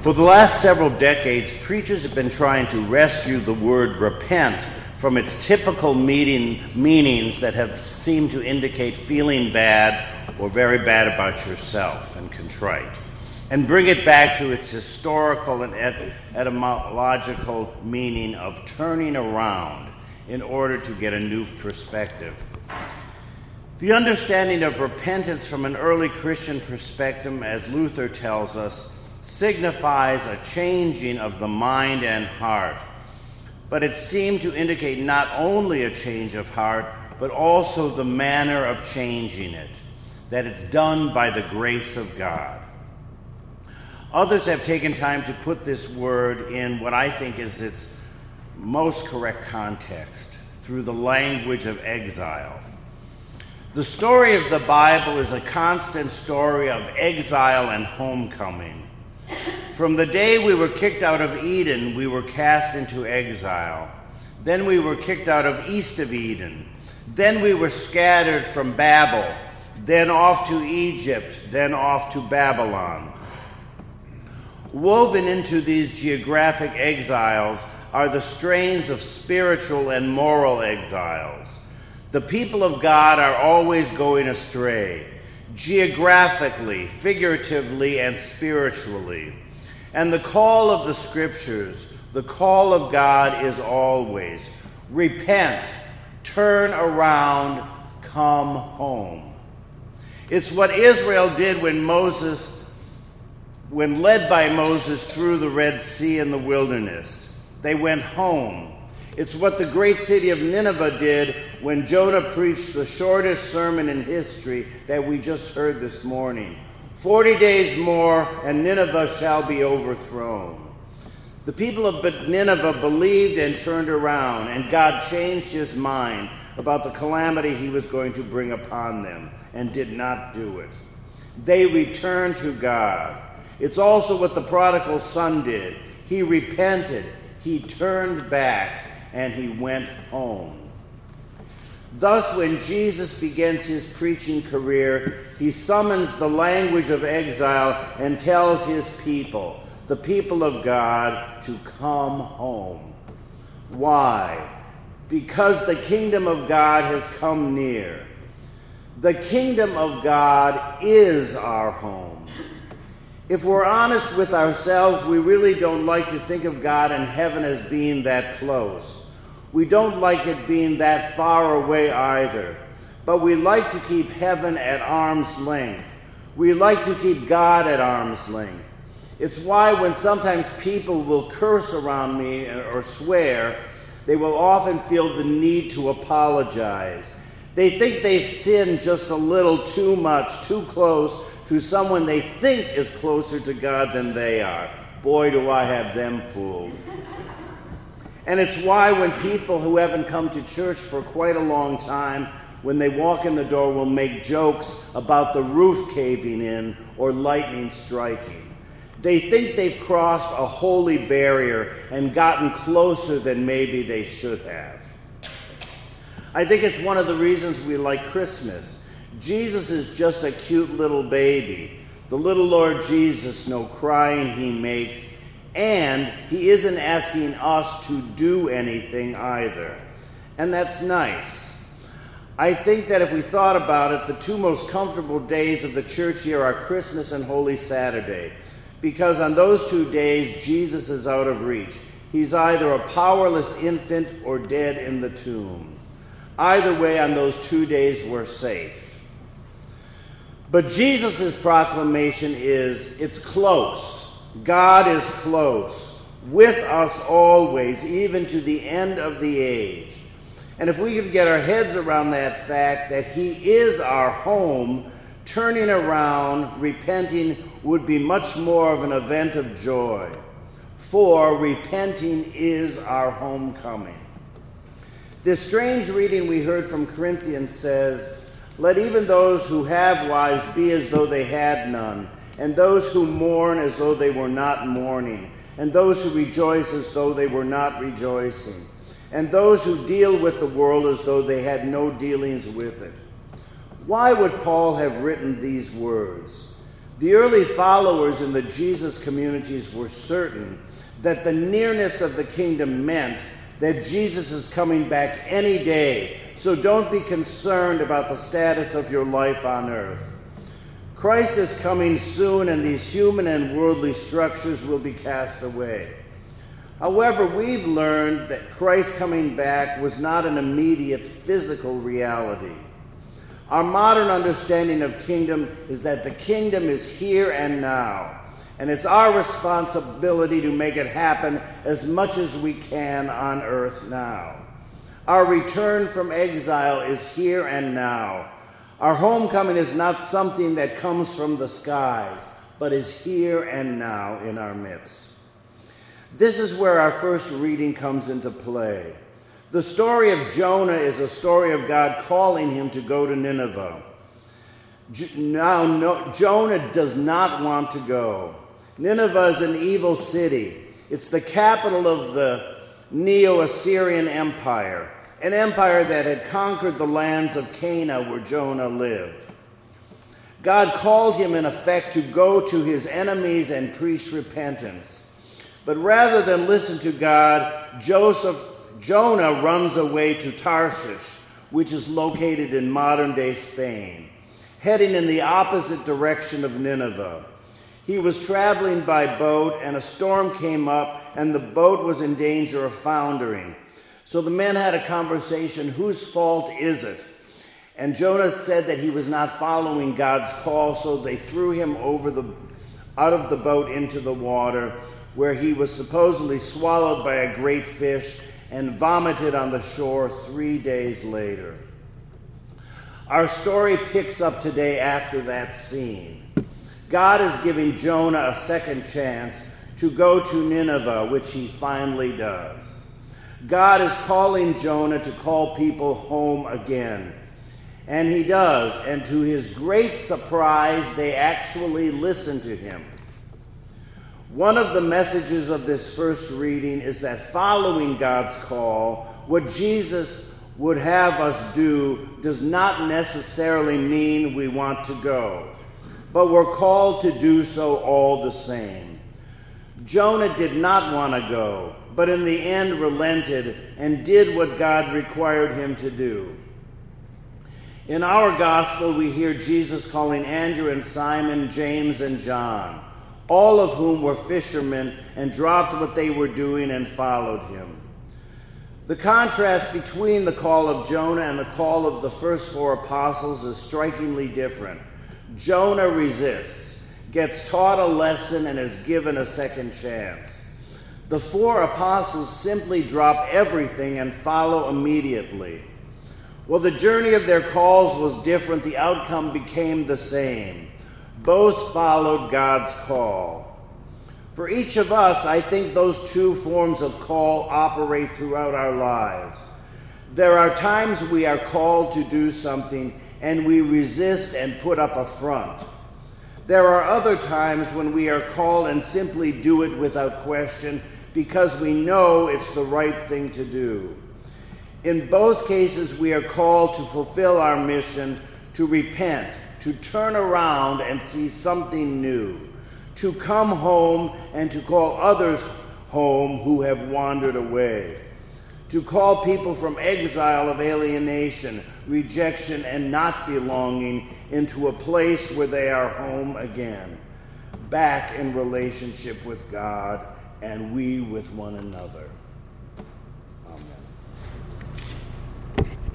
For the last several decades, preachers have been trying to rescue the word repent from its typical meanings that have seemed to indicate feeling bad or very bad about yourself and contrite, and bring it back to its historical and etymological meaning of turning around in order to get a new perspective. The understanding of repentance from an early Christian perspective, as Luther tells us, signifies a changing of the mind and heart. But it seemed to indicate not only a change of heart, but also the manner of changing it, that it's done by the grace of God. Others have taken time to put this word in what I think is its most correct context, through the language of exile. The story of the Bible is a constant story of exile and homecoming. From the day we were kicked out of Eden, we were cast into exile. Then we were kicked out of east of Eden. Then we were scattered from Babel. Then off to Egypt. Then off to Babylon. Woven into these geographic exiles are the strains of spiritual and moral exiles. The people of God are always going astray, geographically, figuratively, and spiritually. And the call of the Scriptures, the call of God is always, repent, turn around, come home. It's what Israel did when led by Moses through the Red Sea in the wilderness. They went home. It's what the great city of Nineveh did when Jonah preached the shortest sermon in history that we just heard this morning. 40 days more, and Nineveh shall be overthrown. The people of Nineveh believed and turned around, and God changed his mind about the calamity he was going to bring upon them, and did not do it. They returned to God. It's also what the prodigal son did. He repented, he turned back, and he went home. Thus, when Jesus begins his preaching career, he summons the language of exile and tells his people, the people of God, to come home. Why? Because the kingdom of God has come near. The kingdom of God is our home. If we're honest with ourselves, we really don't like to think of God and heaven as being that close. We don't like it being that far away either. But we like to keep heaven at arm's length. We like to keep God at arm's length. It's why when sometimes people will curse around me or swear, they will often feel the need to apologize. They think they've sinned just a little too much, too close to someone they think is closer to God than they are. Boy, do I have them fooled. And it's why when people who haven't come to church for quite a long time, when they walk in the door, will make jokes about the roof caving in or lightning striking. They think they've crossed a holy barrier and gotten closer than maybe they should have. I think it's one of the reasons we like Christmas. Jesus is just a cute little baby. The little Lord Jesus, no crying he makes, and he isn't asking us to do anything either. And that's nice. I think that if we thought about it, the two most comfortable days of the church year are Christmas and Holy Saturday, because on those 2 days, Jesus is out of reach. He's either a powerless infant or dead in the tomb. Either way, on those 2 days, we're safe. But Jesus' proclamation is, it's close. God is close, with us always, even to the end of the age. And if we could get our heads around that fact that he is our home, turning around, repenting would be much more of an event of joy. For repenting is our homecoming. This strange reading we heard from Corinthians says, "Let even those who have wives be as though they had none, and those who mourn as though they were not mourning, and those who rejoice as though they were not rejoicing, and those who deal with the world as though they had no dealings with it." Why would Paul have written these words? The early followers in the Jesus communities were certain that the nearness of the kingdom meant that Jesus is coming back any day, so don't be concerned about the status of your life on earth. Christ is coming soon, and these human and worldly structures will be cast away. However, we've learned that Christ coming back was not an immediate physical reality. Our modern understanding of kingdom is that the kingdom is here and now, and it's our responsibility to make it happen as much as we can on earth now. Our return from exile is here and now. Our homecoming is not something that comes from the skies, but is here and now in our midst. This is where our first reading comes into play. The story of Jonah is a story of God calling him to go to Nineveh. Jonah does not want to go. Nineveh is an evil city. It's the capital of the Neo-Assyrian Empire, an empire that had conquered the lands of Canaan where Jonah lived. God called him, in effect, to go to his enemies and preach repentance. But rather than listen to God, Jonah runs away to Tarshish, which is located in modern-day Spain, heading in the opposite direction of Nineveh. He was traveling by boat, and a storm came up, and the boat was in danger of foundering. So the men had a conversation, whose fault is it? And Jonah said that he was not following God's call, so they threw him out of the boat into the water, where he was supposedly swallowed by a great fish and vomited on the shore 3 days later. Our story picks up today after that scene. God is giving Jonah a second chance to go to Nineveh, which he finally does. God is calling Jonah to call people home again. And he does, and to his great surprise, they actually listen to him. One of the messages of this first reading is that following God's call, what Jesus would have us do, does not necessarily mean we want to go, but we're called to do so all the same. Jonah did not want to go, but in the end relented and did what God required him to do. In our gospel, we hear Jesus calling Andrew and Simon, James and John, all of whom were fishermen, and dropped what they were doing and followed him. The contrast between the call of Jonah and the call of the first four apostles is strikingly different. Jonah resists, gets taught a lesson, and is given a second chance. The four apostles simply drop everything and follow immediately. While the journey of their calls was different, the outcome became the same. Both followed God's call. For each of us, I think those two forms of call operate throughout our lives. There are times we are called to do something and we resist and put up a front. There are other times when we are called and simply do it without question because we know it's the right thing to do. In both cases, we are called to fulfill our mission, to repent, to turn around and see something new, to come home and to call others home who have wandered away, to call people from exile of alienation, rejection, and not belonging into a place where they are home again, back in relationship with God and we with one another.